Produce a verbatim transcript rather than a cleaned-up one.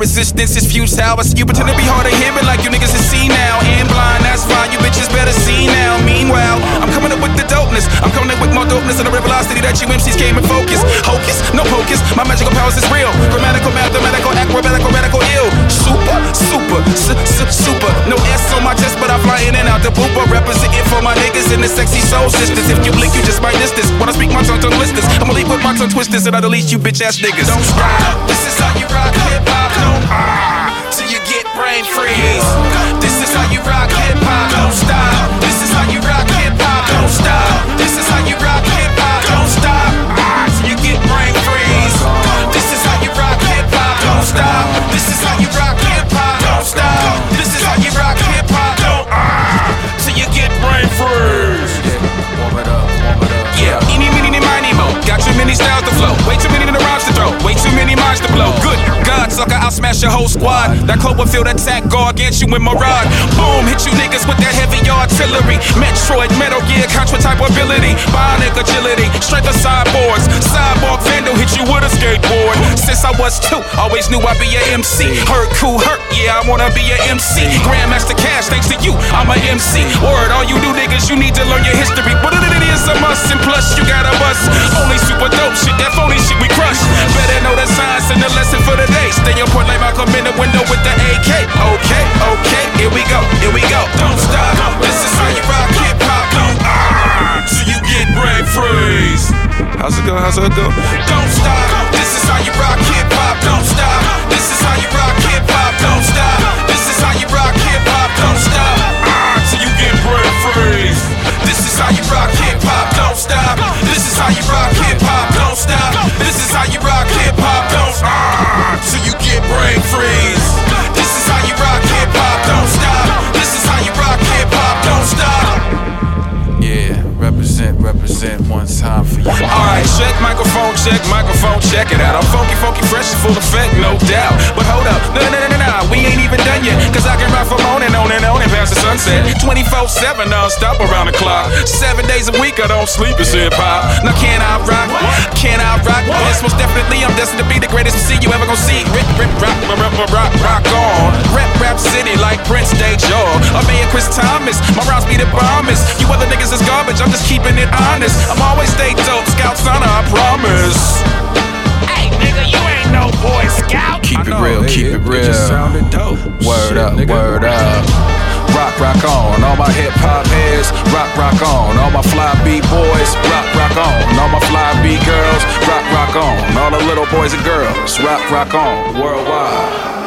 resistance is futile. I see you pretend to be hard to hear, but like you niggas is see now and blind. That's why you bitches better see now. Meanwhile, I'm coming up with the dopeness. I'm coming up with more dopeness than the velocity that you M Cs came in focus. Hocus, no pocus. My magical powers is real. Grammatical, mathematical, acrobatical, radical, ill. Super, super, su- su- super. No S on my chest, but I fly in and out the booper. Representing for my niggas and the sexy soul sisters. If you blink, you just might miss this. When I speak, my tongue tongue blisters. I'ma leave with my tongue twisters and I delete you bitch ass niggas. Don't stop. This is how you rock hip hop. Don't ah till you get brain freeze. This is how you rock hip hop. Don't stop. This is how you rock hip hop. Don't stop. This is how you rock hip hop. Don't stop. Ah till you get brain freeze. This is how you rock hip hop. Don't stop. This is how you rock hip hop. Don't stop. This is how you rock hip hop. Don't ah till you get brain freeze. Warm it up, warm it up. Yeah, eeny, meeny, miny, mo. Got too many styles to flow. Way too many in the rhymes to throw. Way too many minds to blow. Good God, sucker, I'll smash your whole squad. That Cloverfield attack, go against you with my rod. Boom, hit you niggas with that heavy artillery. Metroid, Metal Gear, Contra type ability. Bionic agility, strength of cyborgs. Cyborg Vandal hit you with a skateboard. Since I was two, always knew I'd be a M C. Hurt, cool, hurt, yeah, I wanna be a M C. Grandmaster Cash, thanks to you, I'm a M C. Word, all you do niggas, you need to learn your history. But it is a must, and plus you got a bust. Only super dope shit, that phony shit we crush. Better know the science and the lesson for the day. Stay on point like Malcolm in the window with the A K. Okay, okay, here we go, here we go. Don't stop, this is how you rock hip hop. Don't ah, till you get brain freeze. How's it go, how's it go? Don't stop, this is how you rock hip hop. Don't stop, this is how you rock hip hop. Don't stop, this is how you rock hip hop. Don't stop, ah, till you get brain freeze. This is how you rock hip hop. Don't stop, this is how you rock hip hop. Don't stop, this is how you rock hip hop. Don't ah, till you get brain freeze. This is how you rock hip hop. Don't stop, this is how you rock hip hop. Don't stop. Yeah, represent, represent one time for you. Alright, check microphone, check microphone, check it out. I'm funky, funky, fresh and full effect, no doubt. But hold up, no, no, no, no, no, we ain't even done yet. Cause I can rock from on and on and on and past the sunset. twenty-four seven non-stop around the clock. Seven days a week I don't sleep, it's hip-hop. Now can I rock? Can I rock? Yes, most definitely I'm destined to be the greatest M C you ever gon' see. Rip, rip, rock, rock, rock, rock, rock on. Rep, rap city like Prince, Deja. Or Mayor Chris Thomas. My rhymes be the bombest. You other niggas is garbage, I'm just keeping it honest. I'm always stay dope, Scouts honor, I promise. Hey nigga, you ain't no Boy Scout. Keep know, it real, it, keep it, it, real. It just sounded dope. Word Shit, up, nigga. word up. Rock, rock on, all my hip hop heads. Rock, rock on, all my fly beat boys. Rock, rock on, all my fly beat girls. Rock, rock on, all the little boys and girls. Rock, rock on, worldwide.